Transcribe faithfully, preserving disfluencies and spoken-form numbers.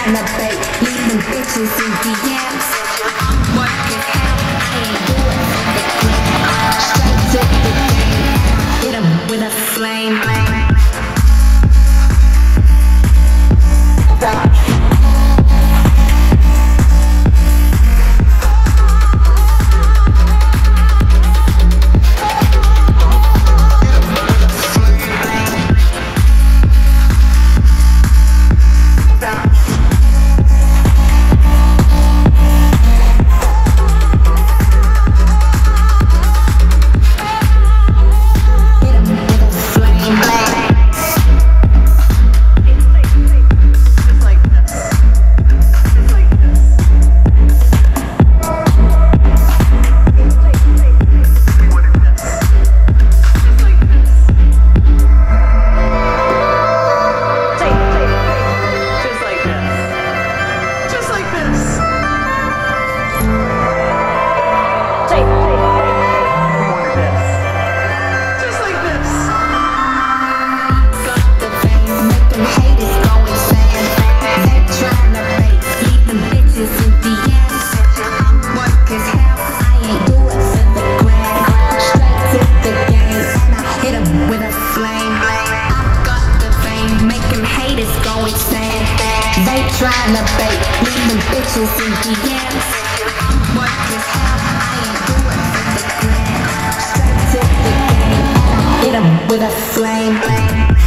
tryna bait, leaving bitches in D Ms. I'm working hell, I ain't do it for the gram. Straight to the game, hit 'em with a flame. Tryna bait, leaving bitches in D Ms. I'm working hell, I ain't do it for the gram. Straight to the game, hit 'em with a flame.